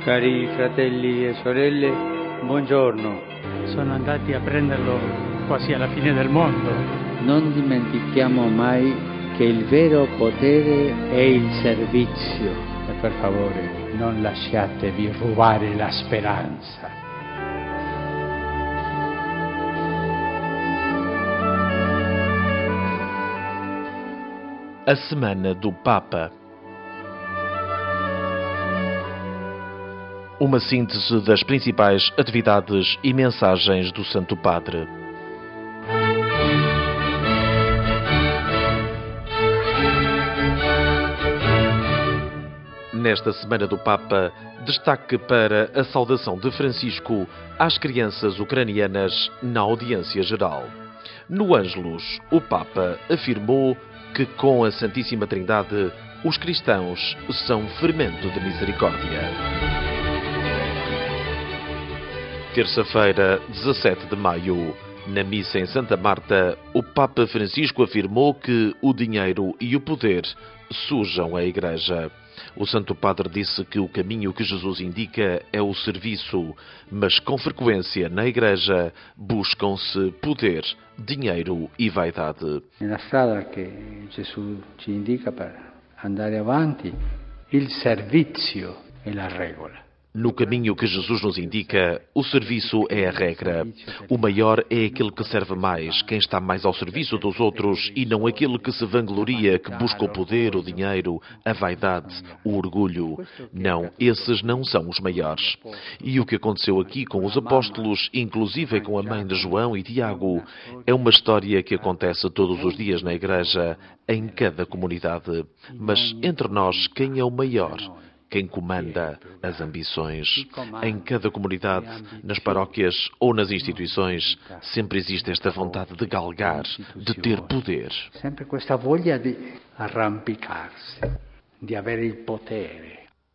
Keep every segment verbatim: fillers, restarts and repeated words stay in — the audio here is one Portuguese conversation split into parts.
Cari fratelli e sorelle, buongiorno. Sono andati a prenderlo quasi alla fine del mondo. Non dimentichiamo mai che il vero potere è il servizio. E per favore, non lasciatevi rubare la speranza. A Semana do Papa. Uma síntese das principais atividades e mensagens do Santo Padre. Nesta Semana do Papa, destaque para a saudação de Francisco às crianças ucranianas na audiência geral. No Ângelus, o Papa afirmou que com a Santíssima Trindade os cristãos são fermento de misericórdia. Terça-feira, dezassete de maio, na missa em Santa Marta, o Papa Francisco afirmou que o dinheiro e o poder sujam a Igreja. O Santo Padre disse que o caminho que Jesus indica é o serviço, mas com frequência na Igreja buscam-se poder, dinheiro e vaidade. Na strada que Jesus ci indica para andare avanti, il servizio è la regola. No caminho que Jesus nos indica, o serviço é a regra. O maior é aquele que serve mais, quem está mais ao serviço dos outros e não aquele que se vangloria, que busca o poder, o dinheiro, a vaidade, o orgulho. Não, esses não são os maiores. E o que aconteceu aqui com os apóstolos, inclusive com a mãe de João e Tiago, é uma história que acontece todos os dias na Igreja, em cada comunidade. Mas entre nós, quem é o maior? Quem comanda as ambições. Em cada comunidade, nas paróquias ou nas instituições, sempre existe esta vontade de galgar, de ter poder. Sempre questa voglia di arrampicarsi, di avere il potere.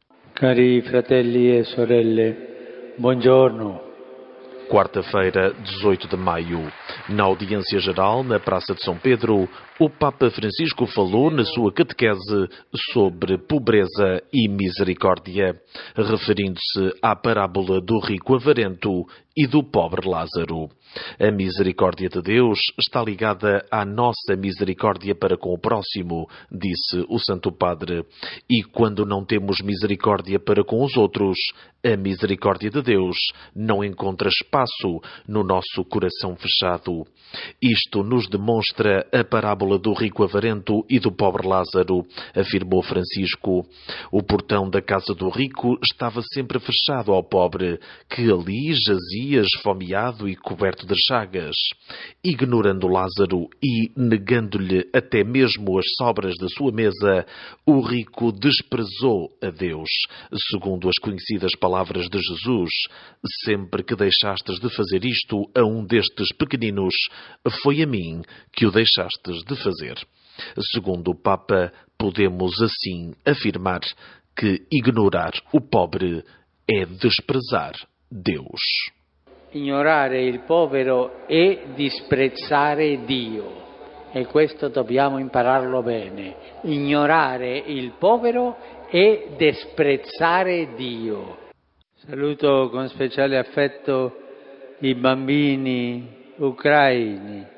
Cari fratelli e sorelle, buongiorno. Quarta-feira, dezoito de maio. Na audiência geral, na Praça de São Pedro, o Papa Francisco falou na sua catequese sobre pobreza e misericórdia, referindo-se à parábola do rico avarento e do pobre Lázaro. A misericórdia de Deus está ligada à nossa misericórdia para com o próximo, disse o Santo Padre. E quando não temos misericórdia para com os outros, a misericórdia de Deus não encontra espaço no nosso coração fechado. Isto nos demonstra a parábola do rico avarento e do pobre Lázaro, afirmou Francisco. O portão da casa do rico estava sempre fechado ao pobre, que ali jazia esfomeado e coberto de chagas. Ignorando Lázaro e negando-lhe até mesmo as sobras da sua mesa, o rico desprezou a Deus. Segundo as conhecidas palavras de Jesus, sempre que deixastes de fazer isto a um destes pequeninos, foi a mim que o deixastes de fazer. Segundo o Papa, podemos assim afirmar que ignorar o pobre é desprezar Deus. Ignorare il povero è disprezzare Dio, e questo dobbiamo impararlo bene. Ignorare il povero è disprezzare Dio. Saluto con speciale affetto i bambini ucraini,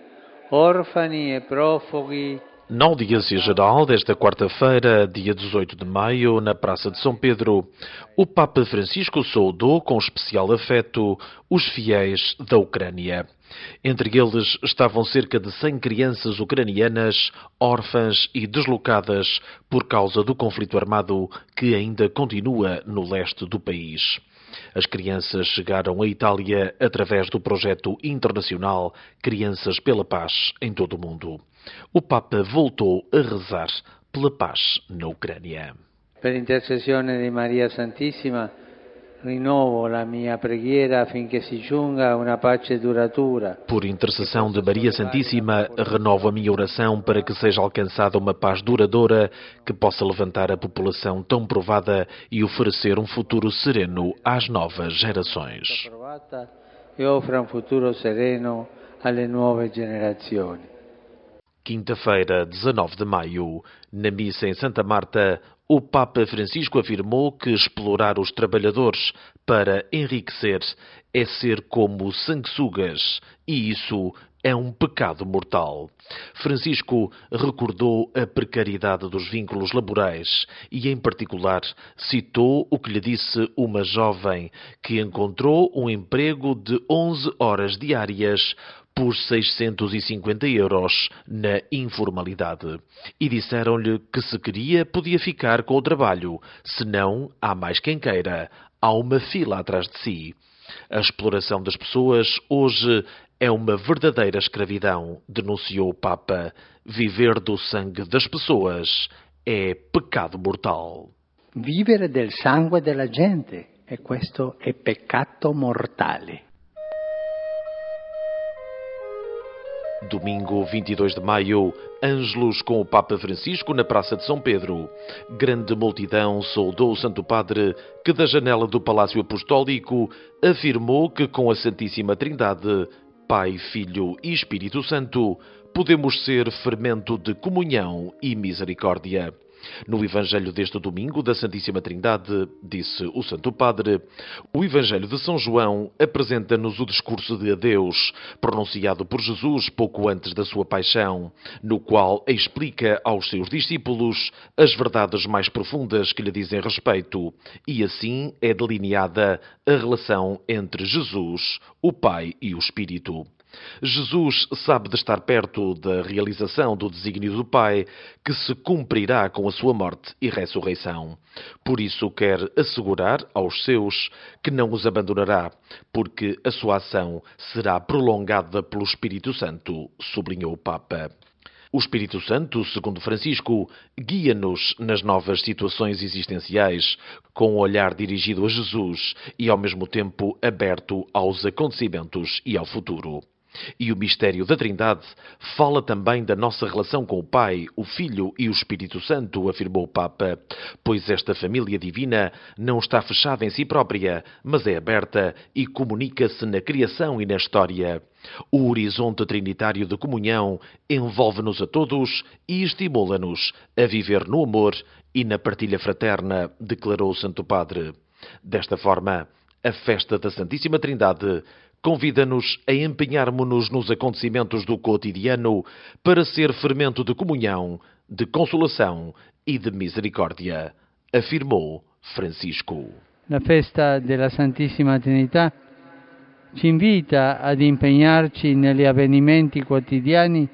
orfani e profughi. Na audiência geral desta quarta-feira, dia dezoito de maio, na Praça de São Pedro, o Papa Francisco saudou com especial afeto os fiéis da Ucrânia. Entre eles estavam cerca de cem crianças ucranianas, órfãs e deslocadas por causa do conflito armado que ainda continua no leste do país. As crianças chegaram à Itália através do projeto internacional Crianças pela Paz em todo o mundo. O Papa voltou a rezar pela paz na Ucrânia. Per intercessione di Maria Santissima, rinnovo la mia preghiera affinché si giunga a una pace duratura. Por intercessão de Maria Santíssima, renovo a minha oração para que seja alcançada uma paz duradoura que possa levantar a população tão provada e oferecer um futuro sereno às novas gerações. E offra un futuro sereno alle nuove generazioni. Quinta-feira, dezanove de maio, na missa em Santa Marta, o Papa Francisco afirmou que explorar os trabalhadores para enriquecer é ser como sanguessugas e isso é um pecado mortal. Francisco recordou a precariedade dos vínculos laborais e, em particular, citou o que lhe disse uma jovem que encontrou um emprego de onze horas diárias por seiscentos e cinquenta euros na informalidade. E disseram-lhe que se queria podia ficar com o trabalho, senão há mais quem queira, há uma fila atrás de si. A exploração das pessoas hoje é uma verdadeira escravidão, denunciou o Papa. Viver do sangue das pessoas é pecado mortal. Vivere del sangue della gente, e questo è peccato mortale. Domingo, vinte e dois de maio, ângelos com o Papa Francisco na Praça de São Pedro. Grande multidão saudou o Santo Padre, que da janela do Palácio Apostólico afirmou que com a Santíssima Trindade, Pai, Filho e Espírito Santo, podemos ser fermento de comunhão e misericórdia. No Evangelho deste domingo da Santíssima Trindade, disse o Santo Padre, o Evangelho de São João apresenta-nos o discurso de adeus, pronunciado por Jesus pouco antes da sua paixão, no qual explica aos seus discípulos as verdades mais profundas que lhe dizem respeito, e assim é delineada a relação entre Jesus, o Pai e o Espírito. Jesus sabe de estar perto da realização do desígnio do Pai, que se cumprirá com a sua morte e ressurreição. Por isso quer assegurar aos seus que não os abandonará, porque a sua ação será prolongada pelo Espírito Santo, sublinhou o Papa. O Espírito Santo, segundo Francisco, guia-nos nas novas situações existenciais, com um olhar dirigido a Jesus e, ao mesmo tempo, aberto aos acontecimentos e ao futuro. E o mistério da Trindade fala também da nossa relação com o Pai, o Filho e o Espírito Santo, afirmou o Papa, pois esta família divina não está fechada em si própria, mas é aberta e comunica-se na criação e na história. O horizonte trinitário de comunhão envolve-nos a todos e estimula-nos a viver no amor e na partilha fraterna, declarou o Santo Padre. Desta forma, a festa da Santíssima Trindade convida-nos a empenharmos-nos nos acontecimentos do cotidiano para ser fermento de comunhão, de consolação e de misericórdia, afirmou Francisco. La festa della Santissima Trinità ci invita ad impegnarci negli avvenimenti quotidiani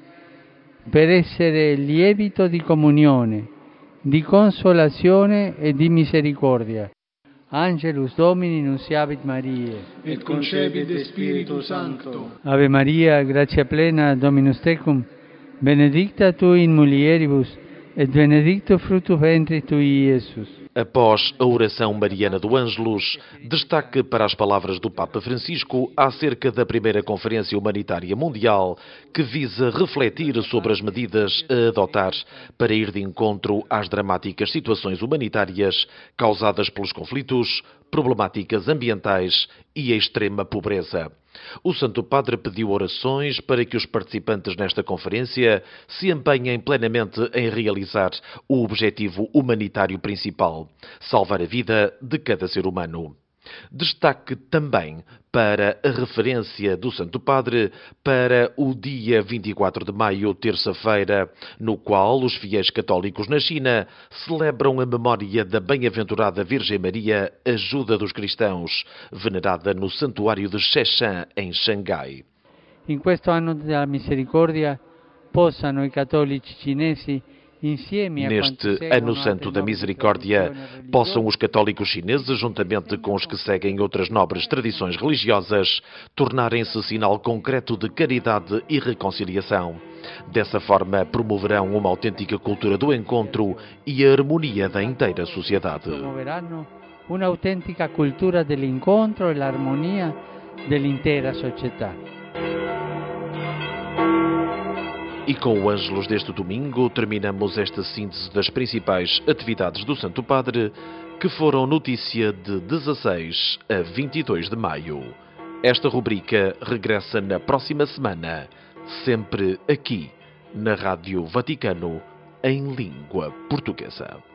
per essere lievito di comunione, di consolazione e di misericordia. Angelus Domini nunciavit Mariae, et concepit Spiritus Sancto. Ave Maria, gratia plena, Dominus tecum, benedicta tu in mulieribus, et benedictus fructus ventris tui, Iesus. Após a oração mariana do Ângelus, destaque para as palavras do Papa Francisco acerca da primeira Conferência Humanitária Mundial, que visa refletir sobre as medidas a adotar para ir de encontro às dramáticas situações humanitárias causadas pelos conflitos, problemáticas ambientais e a extrema pobreza. O Santo Padre pediu orações para que os participantes nesta conferência se empenhem plenamente em realizar o objetivo humanitário principal, salvar a vida de cada ser humano. Destaque também para a referência do Santo Padre para o dia vinte e quatro de maio, terça-feira, no qual os fiéis católicos na China celebram a memória da bem-aventurada Virgem Maria, ajuda dos cristãos, venerada no santuário de Sheshan, em Xangai. In questo anno della misericordia possano i cattolici cinesi, Neste Ano Santo da Misericórdia, possam os católicos chineses, juntamente com os que seguem outras nobres tradições religiosas, tornarem-se sinal concreto de caridade e reconciliação. Dessa forma, promoverão uma autêntica cultura do encontro e a harmonia da inteira sociedade. Promoveranno uma autêntica cultura dell'incontro e l'armonia dell'intera società. E com o Ângelus deste domingo, terminamos esta síntese das principais atividades do Santo Padre, que foram notícia de dezasseis a vinte e dois de maio. Esta rubrica regressa na próxima semana, sempre aqui, na Rádio Vaticano, em língua portuguesa.